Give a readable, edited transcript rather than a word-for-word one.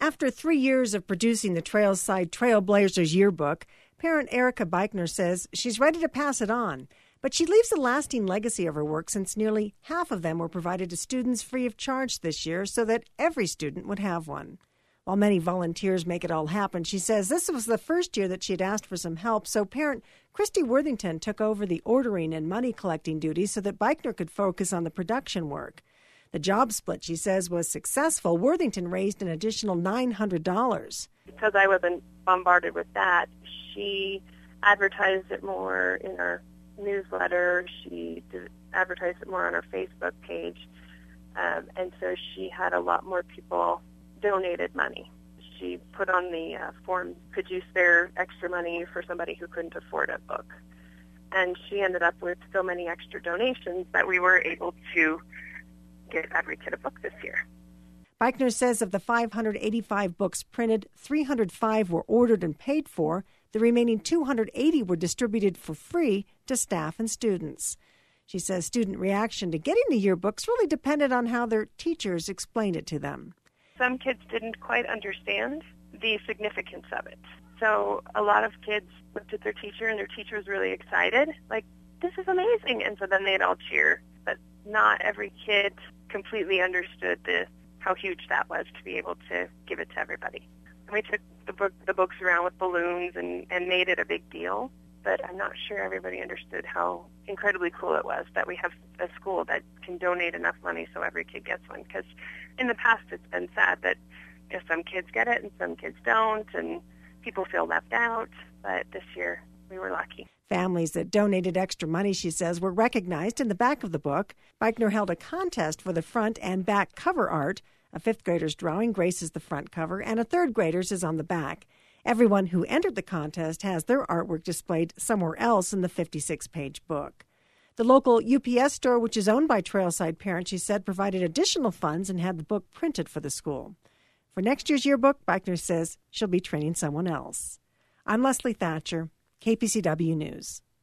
After 3 years of producing the Trailside Trailblazers yearbook, parent Erica Beichner says she's ready to pass it on. But she leaves a lasting legacy of her work since nearly half of them were provided to students free of charge this year so that every student would have one. While many volunteers make it all happen, she says this was the first year that she had asked for some help, so parent Christy Worthington took over the ordering and money collecting duties so that Beichner could focus on the production work. The job split, she says, was successful. Worthington raised an additional $900. Because I wasn't bombarded with that, she advertised it more in her newsletter. She advertised it more on her Facebook page. And so she had a lot more people donated money. She put on the form, could you spare extra money for somebody who couldn't afford a book? And she ended up with so many extra donations that we were able to get every kid a book this year. Beichner says of the 585 books printed, 305 were ordered and paid for. The remaining 280 were distributed for free to staff and students. She says student reaction to getting the yearbooks really depended on how their teachers explained it to them. Some kids didn't quite understand the significance of it. So a lot of kids looked at their teacher, and their teacher was really excited, like, this is amazing. And so then they'd all cheer. But not every kid completely understood how huge that was to be able to give it to everybody. And we took the books around with balloons and made it a big deal. But I'm not sure everybody understood how incredibly cool it was that we have a school that can donate enough money so every kid gets one. Because in the past it's been sad that some kids get it and some kids don't, and people feel left out. But this year we were lucky. Families that donated extra money, she says, were recognized in the back of the book. Beichner held a contest for the front and back cover art. A fifth grader's drawing graces the front cover, and a third grader's is on the back. Everyone who entered the contest has their artwork displayed somewhere else in the 56-page book. The local UPS store, which is owned by Trailside Parents, she said, provided additional funds and had the book printed for the school. For next year's yearbook, Beichner says she'll be training someone else. I'm Leslie Thatcher, KPCW News.